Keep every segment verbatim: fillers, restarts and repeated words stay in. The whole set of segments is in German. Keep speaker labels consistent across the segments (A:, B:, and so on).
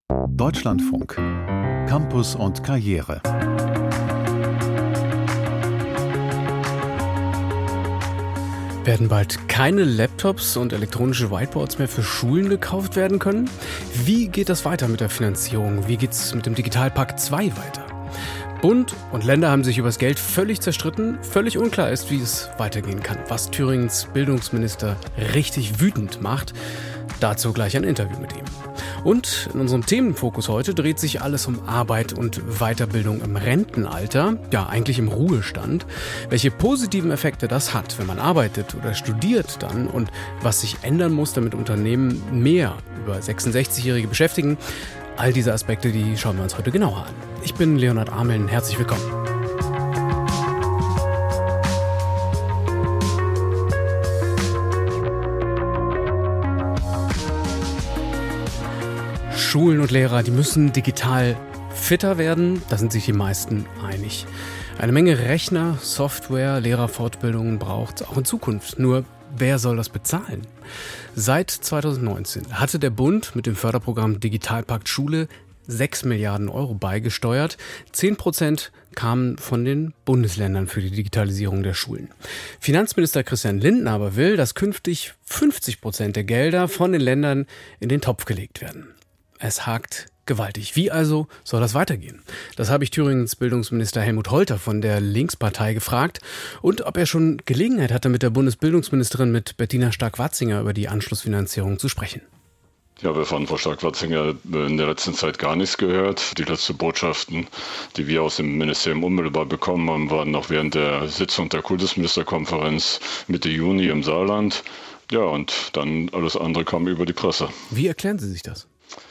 A: Deutschlandfunk. Campus und Karriere.
B: Werden bald keine Laptops und elektronische Whiteboards mehr für Schulen gekauft werden können? Wie geht das weiter mit der Finanzierung? Wie geht es mit dem Digitalpakt zwei weiter? Bund und Länder haben sich über das Geld völlig zerstritten. Völlig unklar ist, wie es weitergehen kann. Was Thüringens Bildungsminister richtig wütend macht, dazu gleich ein Interview mit ihm. Und in unserem Themenfokus heute dreht sich alles um Arbeit und Weiterbildung im Rentenalter, ja eigentlich im Ruhestand. Welche positiven Effekte das hat, wenn man arbeitet oder studiert dann und was sich ändern muss, damit Unternehmen mehr über sechsundsechzigjährige beschäftigen. All diese Aspekte, die schauen wir uns heute genauer an. Ich bin Leonhard Ameln, herzlich willkommen. Schulen und Lehrer, die müssen digital fitter werden, da sind sich die meisten einig. Eine Menge Rechner, Software, Lehrerfortbildungen braucht es auch in Zukunft. Nur, wer soll das bezahlen? Seit zweitausendneunzehn hatte der Bund mit dem Förderprogramm Digitalpakt Schule sechs Milliarden Euro beigesteuert. zehn Prozent kamen von den Bundesländern für die Digitalisierung der Schulen. Finanzminister Christian Lindner aber will, dass künftig fünfzig Prozent der Gelder von den Ländern in den Topf gelegt werden. Es hakt gewaltig. Wie also soll das weitergehen? Das habe ich Thüringens Bildungsminister Helmut Holter von der Linkspartei gefragt und ob er schon Gelegenheit hatte, mit der Bundesbildungsministerin, mit Bettina Stark-Watzinger, über die Anschlussfinanzierung zu sprechen.
C: Ja, wir von Frau Stark-Watzinger in der letzten Zeit gar nichts gehört. Die letzten Botschaften, die wir aus dem Ministerium unmittelbar bekommen haben, waren noch während der Sitzung der Kultusministerkonferenz Mitte Juni im Saarland. Ja, und dann alles andere kam über die Presse.
B: Wie erklären Sie sich das?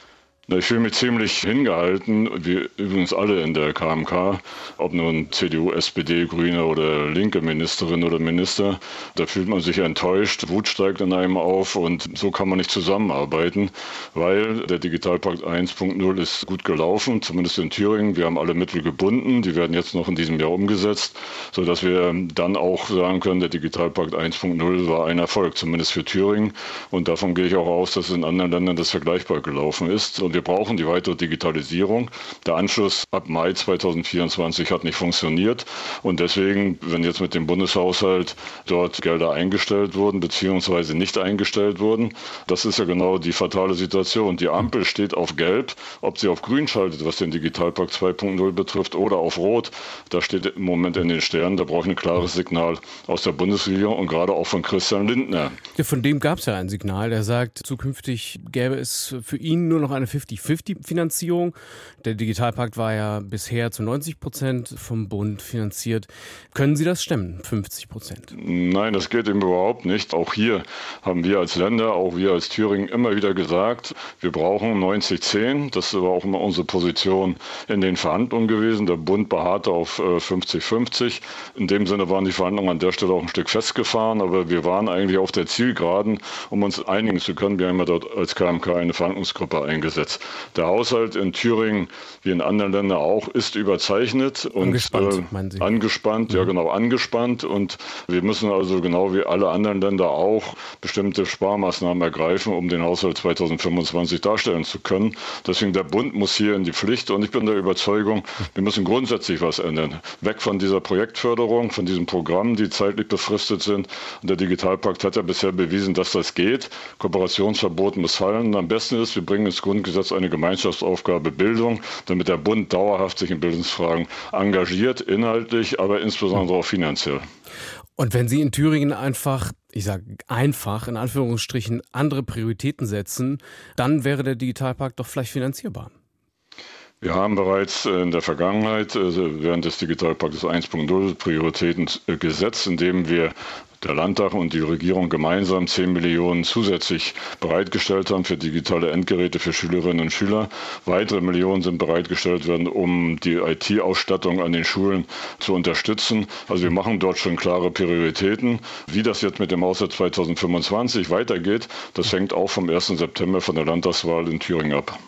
C: Ich fühle mich ziemlich hingehalten, wie übrigens alle in der K M K, ob nun C D U, S P D, Grüne oder linke Ministerin oder Minister. Da fühlt man sich enttäuscht, Wut steigt in einem auf und so kann man nicht zusammenarbeiten, weil der Digitalpakt eins Punkt null ist gut gelaufen, zumindest in Thüringen. Wir haben alle Mittel gebunden, die werden jetzt noch in diesem Jahr umgesetzt, sodass wir dann auch sagen können, der Digitalpakt eins Punkt null war ein Erfolg, zumindest für Thüringen. Und davon gehe ich auch aus, dass in anderen Ländern das vergleichbar gelaufen ist. Und wir brauchen die weitere Digitalisierung. Der Anschluss ab Mai zweitausendvierundzwanzig hat nicht funktioniert. Und deswegen, wenn jetzt mit dem Bundeshaushalt dort Gelder eingestellt wurden, beziehungsweise nicht eingestellt wurden, das ist ja genau die fatale Situation. Die Ampel steht auf Gelb. Ob sie auf Grün schaltet, was den Digitalpakt zwei Punkt null betrifft, oder auf Rot, das steht im Moment in den Sternen. Da brauche ich ein klares Signal aus der Bundesregierung und gerade auch von Christian Lindner.
B: Ja, von dem gab es ja ein Signal. Der sagt, zukünftig gäbe es für ihn nur noch eine fünfzig fünfzig Finanzierung. Der Digitalpakt war ja bisher zu neunzig Prozent vom Bund finanziert. Können Sie das stemmen, fünfzig Prozent?
C: Nein, das geht eben überhaupt nicht. Auch hier haben wir als Länder, auch wir als Thüringen immer wieder gesagt, wir brauchen neunzig zehn. Das war auch immer unsere Position in den Verhandlungen gewesen. Der Bund beharrte auf fünfzig fünfzig. In dem Sinne waren die Verhandlungen an der Stelle auch ein Stück festgefahren, aber wir waren eigentlich auf der Zielgeraden, um uns einigen zu können. Wir haben ja dort als K M K eine Verhandlungsgruppe eingesetzt. Der Haushalt in Thüringen, wie in anderen Ländern auch, ist überzeichnet und
B: angespannt, äh, meinen Sie?
C: angespannt, ja genau, angespannt. Und wir müssen also genau wie alle anderen Länder auch bestimmte Sparmaßnahmen ergreifen, um den Haushalt zweitausendfünfundzwanzig darstellen zu können. Deswegen der Bund muss hier in die Pflicht und ich bin der Überzeugung, wir müssen grundsätzlich was ändern. Weg von dieser Projektförderung, von diesen Programmen, die zeitlich befristet sind. Und der Digitalpakt hat ja bisher bewiesen, dass das geht. Kooperationsverbot muss fallen. Und am besten ist, wir bringen ins Grundgesetz eine Gemeinschaftsaufgabe Bildung, damit der Bund dauerhaft sich in Bildungsfragen engagiert, inhaltlich, aber insbesondere auch finanziell.
B: Und wenn Sie in Thüringen einfach, ich sage einfach, in Anführungsstrichen, andere Prioritäten setzen, dann wäre der Digitalpakt doch vielleicht finanzierbar.
C: Wir haben bereits in der Vergangenheit während des Digitalpaktes eins Punkt null Prioritäten gesetzt, indem wir der Landtag und die Regierung gemeinsam zehn Millionen zusätzlich bereitgestellt haben für digitale Endgeräte für Schülerinnen und Schüler. Weitere Millionen sind bereitgestellt worden, um die I T-Ausstattung an den Schulen zu unterstützen. Also wir machen dort schon klare Prioritäten. Wie das jetzt mit dem Haushalt zweitausendfünfundzwanzig weitergeht, das hängt auch vom ersten September von der Landtagswahl in Thüringen ab.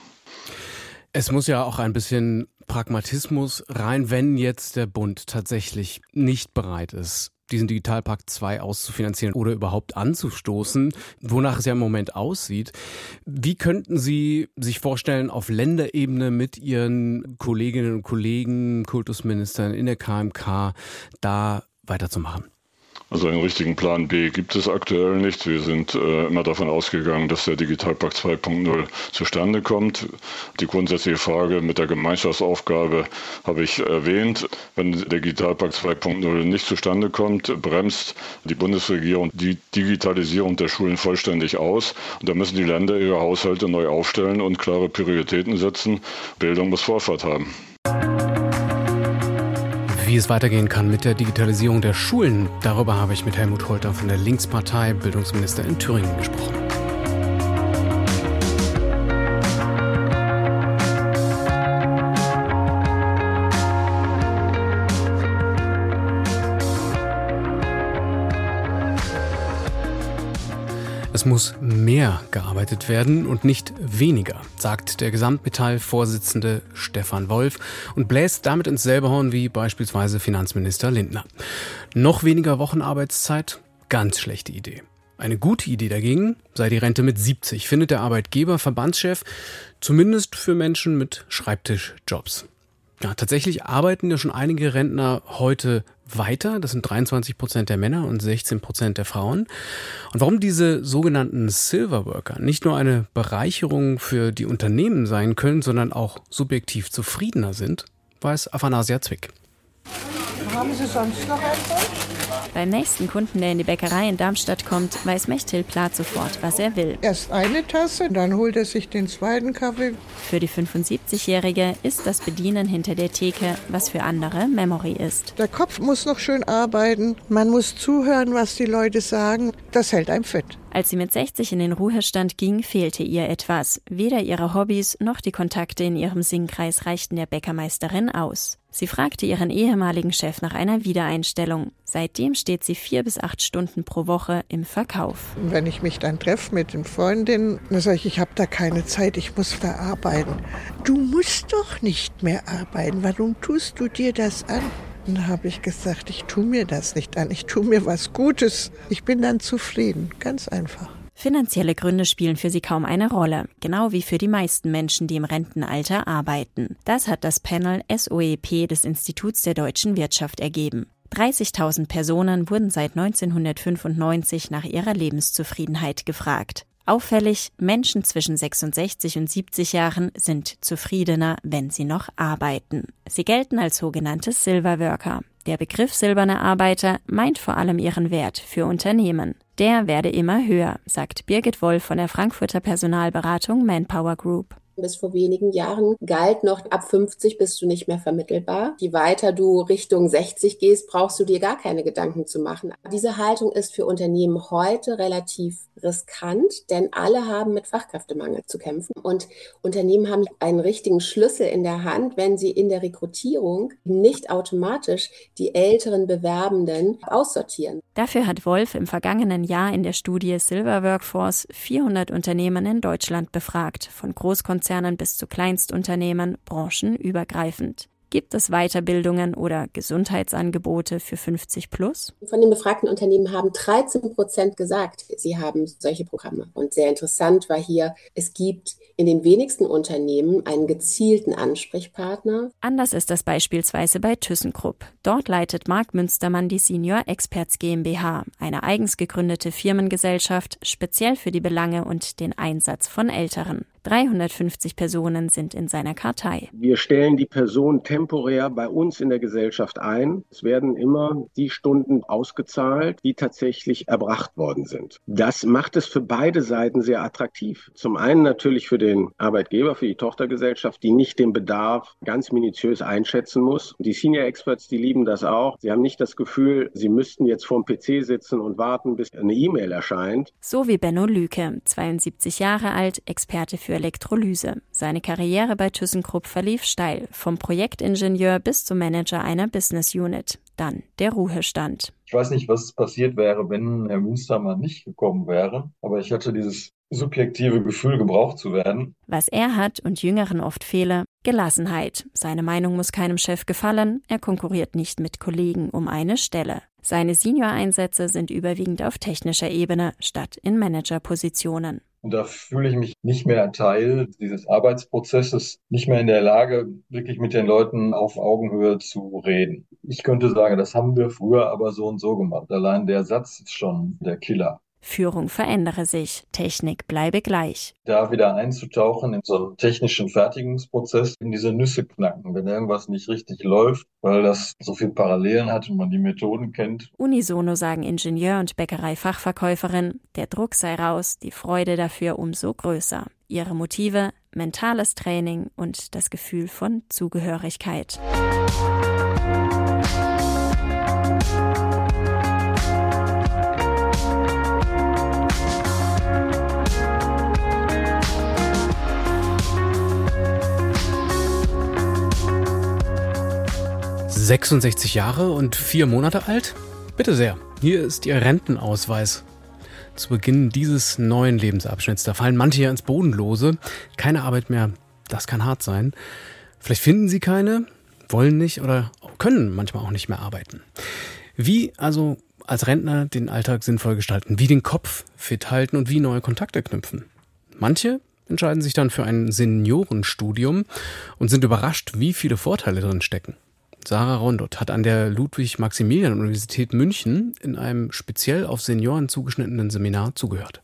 B: Es muss ja auch ein bisschen Pragmatismus rein, wenn jetzt der Bund tatsächlich nicht bereit ist, diesen Digitalpakt zwei auszufinanzieren oder überhaupt anzustoßen, wonach es ja im Moment aussieht. Wie könnten Sie sich vorstellen, auf Länderebene mit Ihren Kolleginnen und Kollegen, Kultusministern in der K M K da weiterzumachen?
C: Also einen richtigen Plan B gibt es aktuell nicht. Wir sind äh, immer davon ausgegangen, dass der Digitalpakt zwei Punkt null zustande kommt. Die grundsätzliche Frage mit der Gemeinschaftsaufgabe habe ich erwähnt. Wenn der Digitalpakt zwei Punkt null nicht zustande kommt, bremst die Bundesregierung die Digitalisierung der Schulen vollständig aus. Und da müssen die Länder ihre Haushalte neu aufstellen und klare Prioritäten setzen. Bildung muss Vorfahrt haben.
B: Wie es weitergehen kann mit der Digitalisierung der Schulen, darüber habe ich mit Helmut Holter von der Linkspartei, Bildungsminister in Thüringen, gesprochen. Es muss mehr gearbeitet werden und nicht weniger, sagt der Gesamtmetall-Vorsitzende Stefan Wolf und bläst damit ins selbe Horn wie beispielsweise Finanzminister Lindner. Noch weniger Wochenarbeitszeit? Ganz schlechte Idee. Eine gute Idee dagegen sei die Rente mit siebzig, findet der Arbeitgeberverbandschef, zumindest für Menschen mit Schreibtischjobs. Ja, tatsächlich arbeiten ja schon einige Rentner heute weiter. Das sind dreiundzwanzig Prozent der Männer und sechzehn Prozent der Frauen. Und warum diese sogenannten Silverworker nicht nur eine Bereicherung für die Unternehmen sein können, sondern auch subjektiv zufriedener sind, weiß Aphanasia Zwick.
D: Haben Sie sonst noch etwas?
E: Beim nächsten Kunden, der in die Bäckerei in Darmstadt kommt, weiß Mechthild Plath sofort, was er will.
D: Erst eine Tasse, dann holt er sich den zweiten Kaffee.
E: Für die fünfundsiebzigjährige ist das Bedienen hinter der Theke, was für andere Memory ist.
D: Der Kopf muss noch schön arbeiten, man muss zuhören, was die Leute sagen. Das hält einem fit.
E: Als sie mit sechzig in den Ruhestand ging, fehlte ihr etwas. Weder ihre Hobbys noch die Kontakte in ihrem Singkreis reichten der Bäckermeisterin aus. Sie fragte ihren ehemaligen Chef nach einer Wiedereinstellung. Seitdem steht sie vier bis acht Stunden pro Woche im Verkauf.
D: Und wenn ich mich dann treffe mit den Freundinnen, dann sage ich, ich habe da keine Zeit, ich muss da arbeiten. Du musst doch nicht mehr arbeiten, warum tust du dir das an? Und da habe ich gesagt, ich tue mir das nicht an, ich tue mir was Gutes. Ich bin dann zufrieden, ganz einfach.
E: Finanzielle Gründe spielen für sie kaum eine Rolle, genau wie für die meisten Menschen, die im Rentenalter arbeiten. Das hat das Panel S O E P des Instituts der deutschen Wirtschaft ergeben. dreißigtausend Personen wurden seit neunzehnhundertfünfundneunzig nach ihrer Lebenszufriedenheit gefragt. Auffällig, Menschen zwischen sechsundsechzig und siebzig Jahren sind zufriedener, wenn sie noch arbeiten. Sie gelten als sogenannte Silverworker. Der Begriff silberne Arbeiter meint vor allem ihren Wert für Unternehmen. Der werde immer höher, sagt Birgit Wolf von der Frankfurter Personalberatung Manpower Group.
F: Bis vor wenigen Jahren galt noch, ab fünfzig bist du nicht mehr vermittelbar. Je weiter du Richtung sechzig gehst, brauchst du dir gar keine Gedanken zu machen. Diese Haltung ist für Unternehmen heute relativ riskant, denn alle haben mit Fachkräftemangel zu kämpfen. Und Unternehmen haben einen richtigen Schlüssel in der Hand, wenn sie in der Rekrutierung nicht automatisch die älteren Bewerbenden aussortieren.
E: Dafür hat Wolf im vergangenen Jahr in der Studie Silver Workforce vierhundert Unternehmen in Deutschland befragt, von Großkonzernen bis zu Kleinstunternehmen, branchenübergreifend. Gibt es Weiterbildungen oder Gesundheitsangebote für fünfzig plus?
F: Von den befragten Unternehmen haben dreizehn Prozent gesagt, sie haben solche Programme. Und sehr interessant war hier, es gibt in den wenigsten Unternehmen einen gezielten Ansprechpartner.
E: Anders ist das beispielsweise bei ThyssenKrupp. Dort leitet Marc Münstermann die Senior Experts GmbH, eine eigens gegründete Firmengesellschaft, speziell für die Belange und den Einsatz von Älteren. dreihundertfünfzig Personen sind in seiner Kartei.
G: Wir stellen die Person temporär bei uns in der Gesellschaft ein. Es werden immer die Stunden ausgezahlt, die tatsächlich erbracht worden sind. Das macht es für beide Seiten sehr attraktiv. Zum einen natürlich für den Arbeitgeber, für die Tochtergesellschaft, die nicht den Bedarf ganz minutiös einschätzen muss. Die Senior Experts, die lieben das auch. Sie haben nicht das Gefühl, sie müssten jetzt vorm P C sitzen und warten, bis eine E-Mail erscheint.
E: So wie Benno Lüke, zweiundsiebzig Jahre alt, Experte für Elektrolyse. Seine Karriere bei ThyssenKrupp verlief steil, vom Projektingenieur bis zum Manager einer Business Unit. Dann der Ruhestand.
H: Ich weiß nicht, was passiert wäre, wenn Herr Münstermann nicht gekommen wäre, aber ich hatte dieses subjektive Gefühl, gebraucht zu werden.
E: Was er hat und Jüngeren oft fehle, Gelassenheit. Seine Meinung muss keinem Chef gefallen, er konkurriert nicht mit Kollegen um eine Stelle. Seine Senior-Einsätze sind überwiegend auf technischer Ebene statt in Managerpositionen.
H: Und da fühle ich mich nicht mehr Teil dieses Arbeitsprozesses, nicht mehr in der Lage, wirklich mit den Leuten auf Augenhöhe zu reden. Ich könnte sagen, das haben wir früher aber so und so gemacht. Allein der Satz ist schon der Killer.
E: Führung verändere sich, Technik bleibe gleich.
H: Da wieder einzutauchen in so einen technischen Fertigungsprozess, in diese Nüsse knacken, wenn irgendwas nicht richtig läuft, weil das so viel Parallelen hat und man die Methoden kennt.
E: Unisono sagen Ingenieur- und Bäckerei-Fachverkäuferin, der Druck sei raus, die Freude dafür umso größer. Ihre Motive, mentales Training und das Gefühl von Zugehörigkeit.
B: sechsundsechzig Jahre und vier Monate alt? Bitte sehr, hier ist Ihr Rentenausweis. Zu Beginn dieses neuen Lebensabschnitts, da fallen manche ja ins Bodenlose. Keine Arbeit mehr, das kann hart sein. Vielleicht finden Sie keine, wollen nicht oder können manchmal auch nicht mehr arbeiten. Wie also als Rentner den Alltag sinnvoll gestalten, wie den Kopf fit halten und wie neue Kontakte knüpfen? Manche entscheiden sich dann für ein Seniorenstudium und sind überrascht, wie viele Vorteile drin stecken. Sarah Rondot hat an der Ludwig-Maximilian-Universität München in einem speziell auf Senioren zugeschnittenen Seminar zugehört.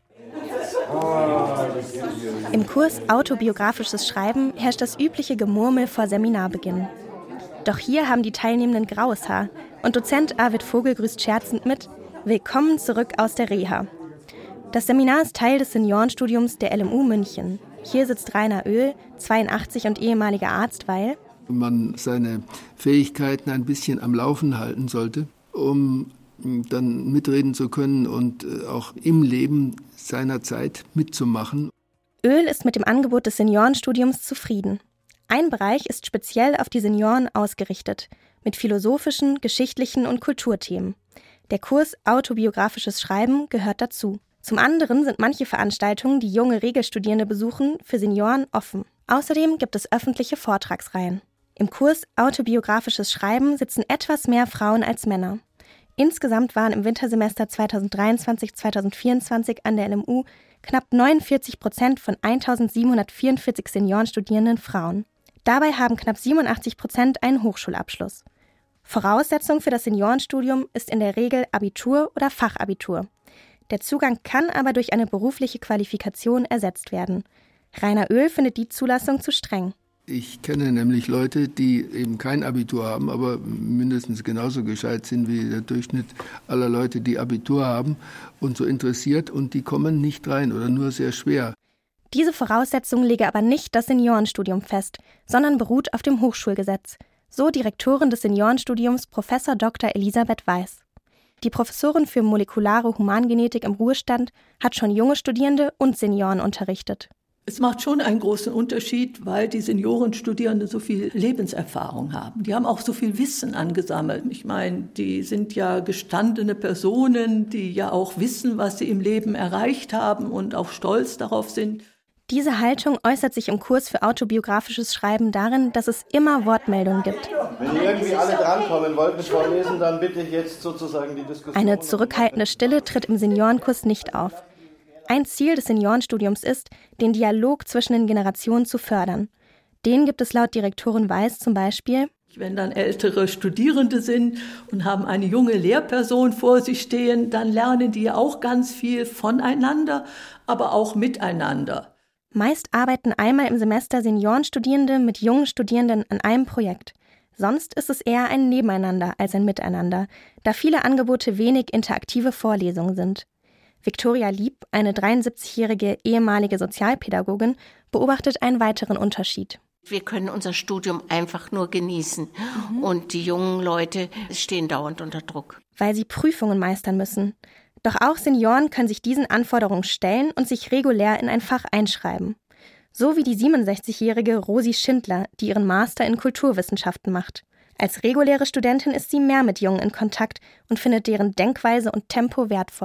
I: Im Kurs Autobiografisches Schreiben herrscht das übliche Gemurmel vor Seminarbeginn. Doch hier haben die Teilnehmenden graues Haar und Dozent Arvid Vogel grüßt scherzend mit: Willkommen zurück aus der Reha. Das Seminar ist Teil des Seniorenstudiums der L M U München. Hier sitzt Rainer Oehl, zweiundachtzig und ehemaliger Arzt, weil
J: man seine Fähigkeiten ein bisschen am Laufen halten sollte, um dann mitreden zu können und auch im Leben seiner Zeit mitzumachen.
I: Oehl ist mit dem Angebot des Seniorenstudiums zufrieden. Ein Bereich ist speziell auf die Senioren ausgerichtet, mit philosophischen, geschichtlichen und Kulturthemen. Der Kurs Autobiografisches Schreiben gehört dazu. Zum anderen sind manche Veranstaltungen, die junge Regelstudierende besuchen, für Senioren offen. Außerdem gibt es öffentliche Vortragsreihen. Im Kurs Autobiografisches Schreiben sitzen etwas mehr Frauen als Männer. Insgesamt waren im Wintersemester zweitausenddreiundzwanzig zweitausendvierundzwanzig an der L M U knapp neunundvierzig Prozent von eintausendsiebenhundertvierundvierzig Seniorenstudierenden Frauen. Dabei haben knapp siebenundachtzig Prozent einen Hochschulabschluss. Voraussetzung für das Seniorenstudium ist in der Regel Abitur oder Fachabitur. Der Zugang kann aber durch eine berufliche Qualifikation ersetzt werden. Rainer Oehl findet die Zulassung zu streng.
J: Ich kenne nämlich Leute, die eben kein Abitur haben, aber mindestens genauso gescheit sind wie der Durchschnitt aller Leute, die Abitur haben und so interessiert, und die kommen nicht rein oder nur sehr schwer.
I: Diese Voraussetzung lege aber nicht das Seniorenstudium fest, sondern beruht auf dem Hochschulgesetz. So Direktorin des Seniorenstudiums Professor Doktor Elisabeth Weiß. Die Professorin für molekulare Humangenetik im Ruhestand hat schon junge Studierende und Senioren unterrichtet.
K: Es macht schon einen großen Unterschied, weil die Seniorenstudierenden so viel Lebenserfahrung haben. Die haben auch so viel Wissen angesammelt. Ich meine, die sind ja gestandene Personen, die ja auch wissen, was sie im Leben erreicht haben und auch stolz darauf sind.
I: Diese Haltung äußert sich im Kurs für autobiografisches Schreiben darin, dass es immer Wortmeldungen gibt.
L: Wenn ihr irgendwie alle drankommen wollt mit Vorlesen, dann bitte ich jetzt sozusagen die Diskussion.
I: Eine zurückhaltende Stille tritt im Seniorenkurs nicht auf. Ein Ziel des Seniorenstudiums ist, den Dialog zwischen den Generationen zu fördern. Den gibt es laut Direktorin Weiß zum Beispiel:
K: Wenn dann ältere Studierende sind und haben eine junge Lehrperson vor sich stehen, dann lernen die ja auch ganz viel voneinander, aber auch miteinander.
I: Meist arbeiten einmal im Semester Seniorenstudierende mit jungen Studierenden an einem Projekt. Sonst ist es eher ein Nebeneinander als ein Miteinander, da viele Angebote wenig interaktive Vorlesungen sind. Viktoria Lieb, eine dreiundsiebzigjährige ehemalige Sozialpädagogin, beobachtet einen weiteren Unterschied.
M: Wir können unser Studium einfach nur genießen. Mhm. Und die jungen Leute stehen dauernd unter Druck.
I: Weil sie Prüfungen meistern müssen. Doch auch Senioren können sich diesen Anforderungen stellen und sich regulär in ein Fach einschreiben. So wie die siebenundsechzigjährige Rosi Schindler, die ihren Master in Kulturwissenschaften macht. Als reguläre Studentin ist sie mehr mit Jungen in Kontakt und findet deren Denkweise und Tempo wertvoll.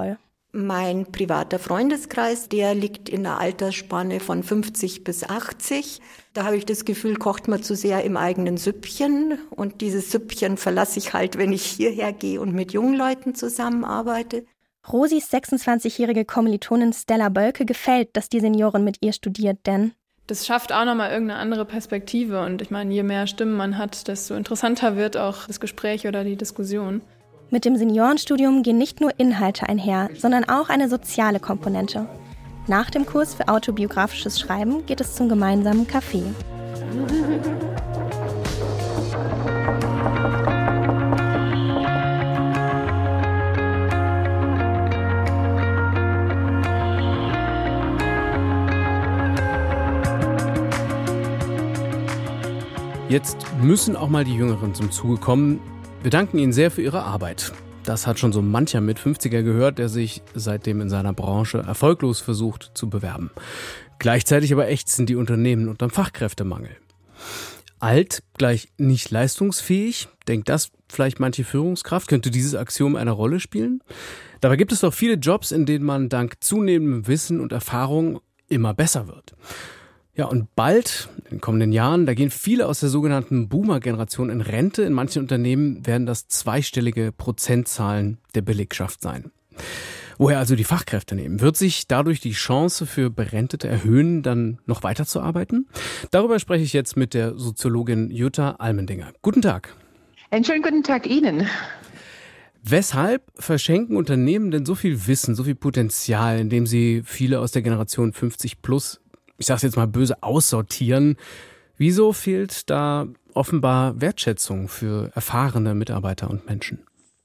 N: Mein privater Freundeskreis, der liegt in der Altersspanne von fünfzig bis achtzig. Da habe ich das Gefühl, kocht man zu sehr im eigenen Süppchen. Und dieses Süppchen verlasse ich halt, wenn ich hierher gehe und mit jungen Leuten zusammenarbeite.
I: Rosis sechsundzwanzigjährige Kommilitonin Stella Bölke gefällt, dass die Seniorin mit ihr studiert, denn
O: das schafft auch nochmal irgendeine andere Perspektive. Und ich meine, je mehr Stimmen man hat, desto interessanter wird auch das Gespräch oder die Diskussion.
I: Mit dem Seniorenstudium gehen nicht nur Inhalte einher, sondern auch eine soziale Komponente. Nach dem Kurs für autobiografisches Schreiben geht es zum gemeinsamen Kaffee.
B: Jetzt müssen auch mal die Jüngeren zum Zuge kommen. Wir danken Ihnen sehr für Ihre Arbeit. Das hat schon so mancher mit fünfziger gehört, der sich seitdem in seiner Branche erfolglos versucht zu bewerben. Gleichzeitig aber ächzen die Unternehmen unterm Fachkräftemangel. Alt gleich nicht leistungsfähig, denkt das vielleicht manche Führungskraft, könnte dieses Axiom eine Rolle spielen? Dabei gibt es doch viele Jobs, in denen man dank zunehmendem Wissen und Erfahrung immer besser wird. Ja, und bald, in den kommenden Jahren, da gehen viele aus der sogenannten Boomer-Generation in Rente. In manchen Unternehmen werden das zweistellige Prozentzahlen der Belegschaft sein. Woher also die Fachkräfte nehmen? Wird sich dadurch die Chance für Berentete erhöhen, dann noch weiterzuarbeiten? Darüber spreche ich jetzt mit der Soziologin Jutta Almendinger. Guten Tag.
P: Einen schönen guten Tag Ihnen.
B: Weshalb verschenken Unternehmen denn so viel Wissen, so viel Potenzial, indem sie viele aus der Generation fünfzig plus, ich sage es jetzt mal böse, aussortieren? Wieso fehlt da offenbar Wertschätzung für erfahrene Mitarbeiter und Menschen?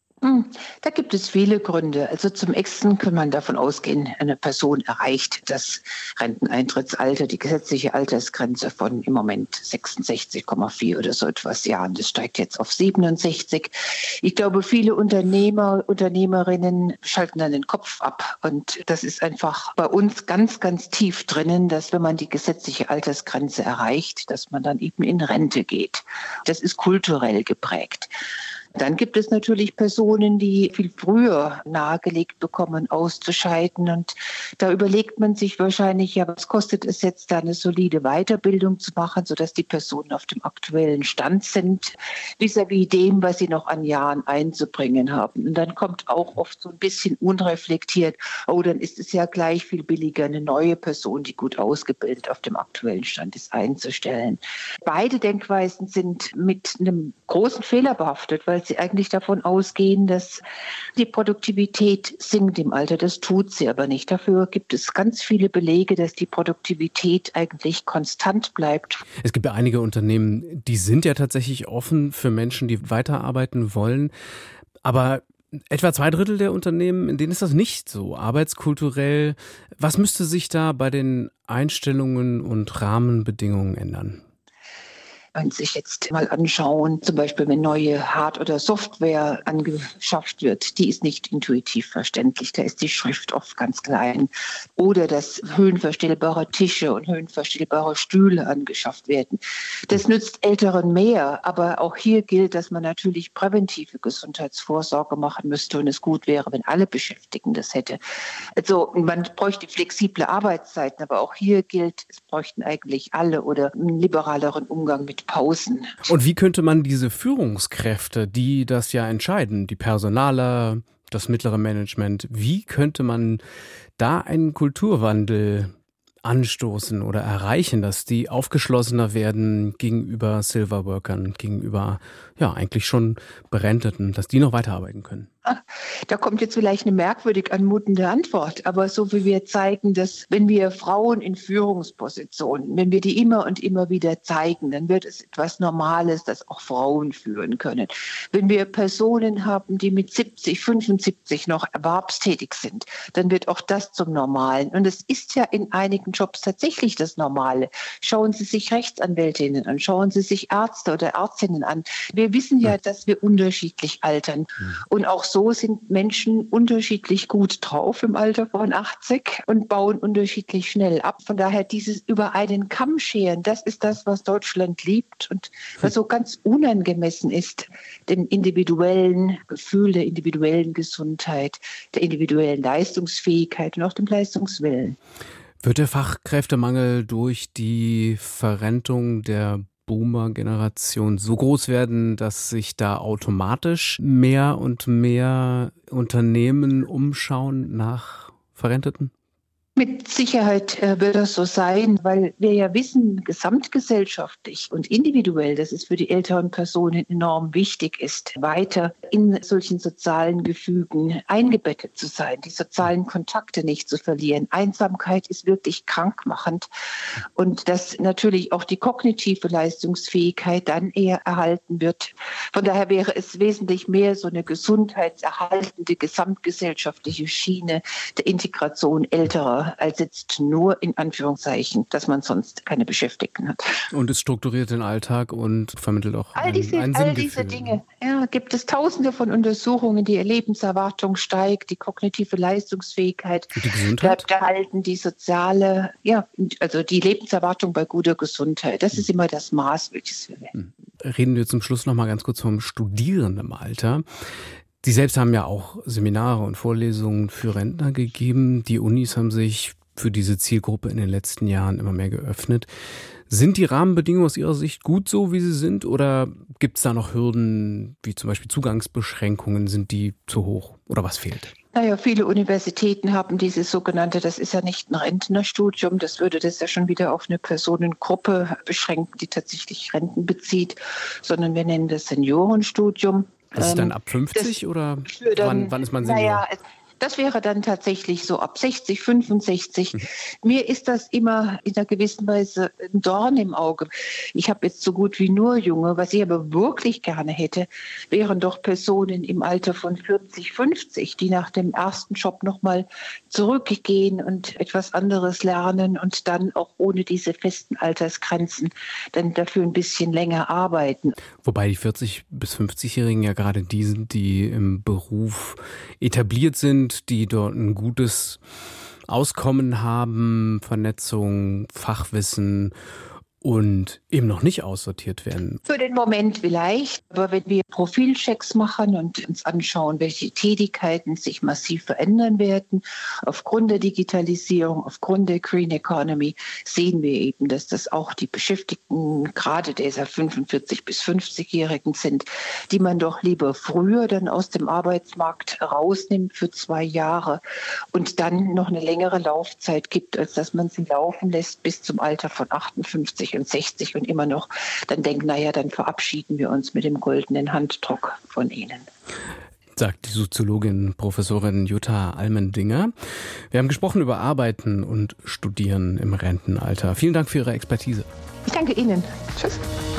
P: Da gibt es viele Gründe. Also zum Ersten kann man davon ausgehen, eine Person erreicht das Renteneintrittsalter, die gesetzliche Altersgrenze von im Moment sechsundsechzig Komma vier oder so etwas Jahren. Das steigt jetzt auf siebenundsechzig. Ich glaube, viele Unternehmer, Unternehmerinnen schalten dann den Kopf ab. Und das ist einfach bei uns ganz, ganz tief drinnen, dass wenn man die gesetzliche Altersgrenze erreicht, dass man dann eben in Rente geht. Das ist kulturell geprägt. Dann gibt es natürlich Personen, die viel früher nahegelegt bekommen, auszuscheiden. Und da überlegt man sich wahrscheinlich, ja, was kostet es jetzt, da eine solide Weiterbildung zu machen, sodass die Personen auf dem aktuellen Stand sind, vis-à-vis dem, was sie noch an Jahren einzubringen haben. Und dann kommt auch oft so ein bisschen unreflektiert, oh, dann ist es ja gleich viel billiger, eine neue Person, die gut ausgebildet auf dem aktuellen Stand ist, einzustellen. Beide Denkweisen sind mit einem großen Fehler behaftet, weil sie eigentlich davon ausgehen, dass die Produktivität sinkt im Alter. Das tut sie aber nicht. Dafür gibt es ganz viele Belege, dass die Produktivität eigentlich konstant bleibt.
B: Es gibt ja einige Unternehmen, die sind ja tatsächlich offen für Menschen, die weiterarbeiten wollen. Aber etwa zwei Drittel der Unternehmen, in denen ist das nicht so. Arbeitskulturell, was müsste sich da bei den Einstellungen und Rahmenbedingungen ändern?
P: Wenn Sie sich jetzt mal anschauen, zum Beispiel wenn neue Hard- oder Software angeschafft wird, die ist nicht intuitiv verständlich, da ist die Schrift oft ganz klein. Oder dass höhenverstellbare Tische und höhenverstellbare Stühle angeschafft werden. Das nützt Älteren mehr, aber auch hier gilt, dass man natürlich präventive Gesundheitsvorsorge machen müsste und es gut wäre, wenn alle Beschäftigten das hätte. Also man bräuchte flexible Arbeitszeiten, aber auch hier gilt, es bräuchten eigentlich alle oder einen liberaleren Umgang mit Pausen.
B: Und wie könnte man diese Führungskräfte, die das ja entscheiden, die Personaler, das mittlere Management, wie könnte man da einen Kulturwandel anstoßen oder erreichen, dass die aufgeschlossener werden gegenüber Silverworkern, gegenüber ja eigentlich schon Berenteten, dass die noch weiterarbeiten können?
P: Da kommt jetzt vielleicht eine merkwürdig anmutende Antwort, aber so wie wir zeigen, dass wenn wir Frauen in Führungspositionen, wenn wir die immer und immer wieder zeigen, dann wird es etwas Normales, dass auch Frauen führen können. Wenn wir Personen haben, die mit siebzig, fünfundsiebzig noch erwerbstätig sind, dann wird auch das zum Normalen. Und es ist ja in einigen Jobs tatsächlich das Normale. Schauen Sie sich Rechtsanwältinnen an, schauen Sie sich Ärzte oder Ärztinnen an. Wir wissen ja, dass wir unterschiedlich altern. Und auch so sind Menschen unterschiedlich gut drauf im Alter von achtzig und bauen unterschiedlich schnell ab. Von daher dieses über einen Kamm scheren, das ist das, was Deutschland liebt und was so ganz unangemessen ist, dem individuellen Gefühl, der individuellen Gesundheit, der individuellen Leistungsfähigkeit und auch dem Leistungswillen.
B: Wird der Fachkräftemangel durch die Verrentung der Boomer-Generation so groß werden, dass sich da automatisch mehr und mehr Unternehmen umschauen nach Verrenteten?
P: Mit Sicherheit äh, wird das so sein, weil wir ja wissen, gesamtgesellschaftlich und individuell, dass es für die älteren Personen enorm wichtig ist, weiter in solchen sozialen Gefügen eingebettet zu sein, die sozialen Kontakte nicht zu verlieren. Einsamkeit ist wirklich krankmachend und dass natürlich auch die kognitive Leistungsfähigkeit dann eher erhalten wird. Von daher wäre es wesentlich mehr so eine gesundheitserhaltende, gesamtgesellschaftliche Schiene der Integration älterer, als jetzt nur in Anführungszeichen, dass man sonst keine Beschäftigten hat.
B: Und es strukturiert den Alltag und vermittelt auch
P: all
B: ein,
P: diese,
B: ein
P: all diese Dinge. Ja, gibt es tausende von Untersuchungen, die Lebenserwartung steigt, die kognitive Leistungsfähigkeit
B: die Gesundheit?
P: bleibt erhalten, die soziale, ja, also die Lebenserwartung bei guter Gesundheit. Das ist immer das Maß, welches wir wählen.
B: Reden wir zum Schluss noch mal ganz kurz vom Studieren im Alter. Sie selbst haben ja auch Seminare und Vorlesungen für Rentner gegeben. Die Unis haben sich für diese Zielgruppe in den letzten Jahren immer mehr geöffnet. Sind die Rahmenbedingungen aus Ihrer Sicht gut so, wie sie sind? Oder gibt es da noch Hürden, wie zum Beispiel Zugangsbeschränkungen? Sind die zu hoch? Oder was fehlt?
P: Naja, viele Universitäten haben dieses sogenannte, das ist ja nicht ein Rentnerstudium, das würde das ja schon wieder auf eine Personengruppe beschränken, die tatsächlich Renten bezieht, sondern wir nennen das Seniorenstudium.
B: Das ist dann ab fünfzig oder dann, wann, wann ist man Senior?
P: Naja, das wäre dann tatsächlich so ab sechzig, fünfundsechzig. Mhm. Mir ist das immer in einer gewissen Weise ein Dorn im Auge. Ich habe jetzt so gut wie nur Junge. Was ich aber wirklich gerne hätte, wären doch Personen im Alter von vierzig, fünfzig, die nach dem ersten Job nochmal zurückgehen und etwas anderes lernen und dann auch ohne diese festen Altersgrenzen dann dafür ein bisschen länger arbeiten.
B: Wobei die vierzig- bis fünfzigjährigen ja gerade die sind, die im Beruf etabliert sind, die dort ein gutes Auskommen haben, Vernetzung, Fachwissen und eben noch nicht aussortiert werden.
P: Für den Moment vielleicht, aber wenn wir Profilchecks machen und uns anschauen, welche Tätigkeiten sich massiv verändern werden, aufgrund der Digitalisierung, aufgrund der Green Economy, sehen wir eben, dass das auch die Beschäftigten, gerade dieser fünfundvierzig- bis fünfzigjährigen sind, die man doch lieber früher dann aus dem Arbeitsmarkt rausnimmt für zwei Jahre und dann noch eine längere Laufzeit gibt, als dass man sie laufen lässt bis zum Alter von achtundfünfzig und sechzig und immer noch dann denken, naja, dann verabschieden wir uns mit dem goldenen Handdruck von ihnen.
B: Sagt die Soziologin Professorin Jutta Almendinger. Wir haben gesprochen über Arbeiten und Studieren im Rentenalter. Vielen Dank für Ihre Expertise.
P: Ich danke Ihnen. Tschüss.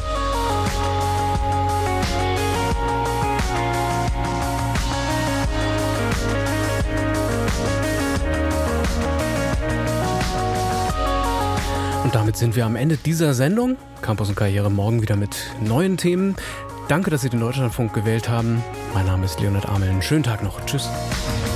B: Und damit sind wir am Ende dieser Sendung. Campus und Karriere morgen wieder mit neuen Themen. Danke, dass Sie den Deutschlandfunk gewählt haben. Mein Name ist Leonhard Ameln. Schönen Tag noch. Tschüss.